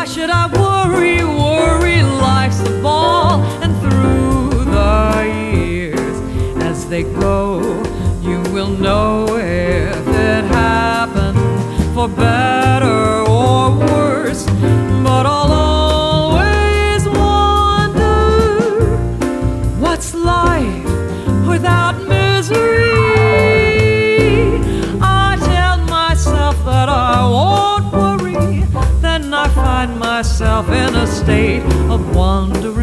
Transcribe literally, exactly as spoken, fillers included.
should I worry, worry? Life's a ball, and through the years as they go, you will know if it happened for better or worse. But I'll always wonder, what's life without misery? I tell myself that I won't worry, then I find myself in a state of wonder.